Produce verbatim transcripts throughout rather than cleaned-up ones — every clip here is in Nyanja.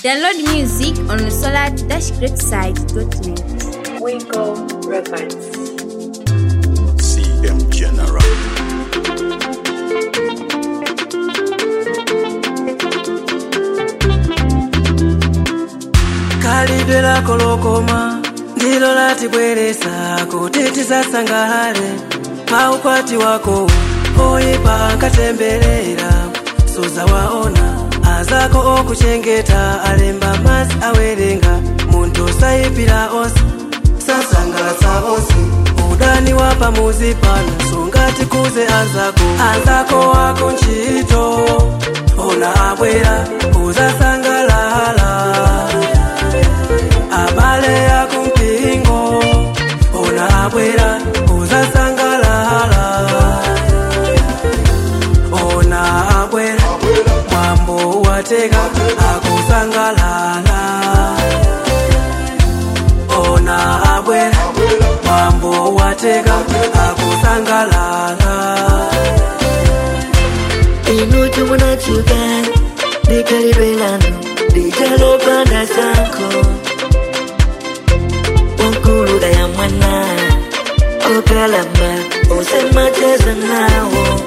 Download music on the solar dash great site dot net. Winkle Records. C M General. Kalidwe lako lokoma ndilo lati bweresa kutitiza sangale paukwati wako oyipa nkatembelera soza waona azako okuchengeta alemba mazi awerenga muntu sayipira osi sasangala sa osi udani wapa muzipana songati kuze azako azako wako nchito ona abwera uzasangalala abale ya kumpingo ona abwera uzasangalala ona abwera mwambo wateka akusangalala ona abwera mwambo wateka akusangalala inutu munachuka dikalibelano dijalopanda sanko wankuluga ya mwana okalamba usemacheza nawo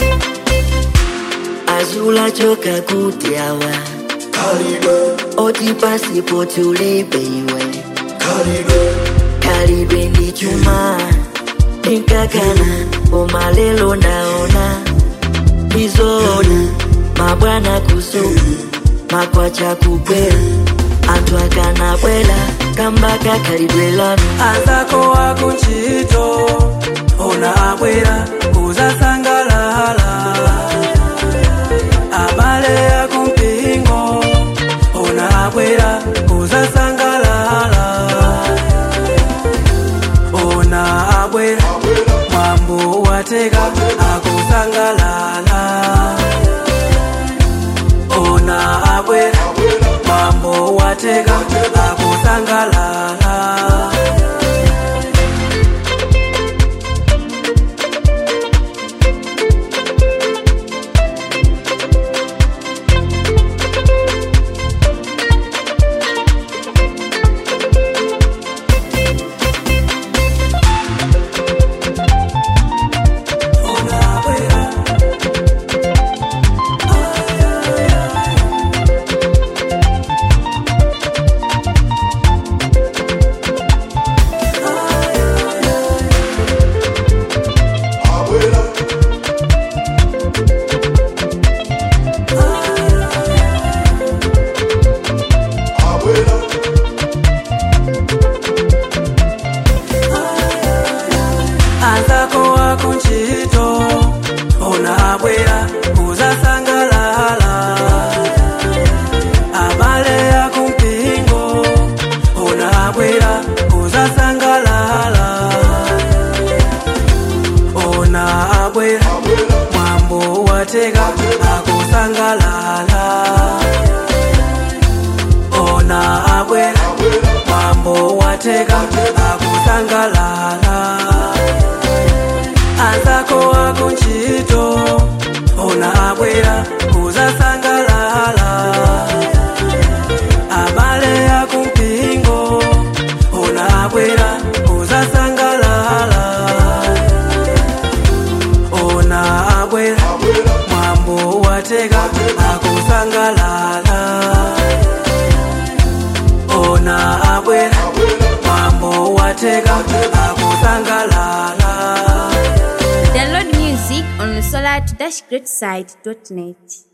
azula choka kutiawa Kalibe oti pasipoti ulibeiwe Kalibe Kalibe ndi chuma nikakana umalelo naona bizona mabwana kusuku makwacha kukwela antu akana bwela kambaka kalibwelano azako wako nchito ona abwera uzasangalala abale ya kumpingo ona abwera uzasangalala ona abwera mwambo wateka akusangalala ona abwera mwambo wateka akusangalala azako wako nchito ona abwera uzasangalala abale ya kumpingo ona abwera uzasangalala ona abwera mwambo wateka akusangalala ona abwera mwambo wateka akusangalala azako wako nchito ona abwera uzasangalala abale ya kumpingo ona abwera uzasangalala ona abwera mwambo wateka akusangalala ona abwera mwambo wateka akusangalala. Download music on the solar dash great site dot net.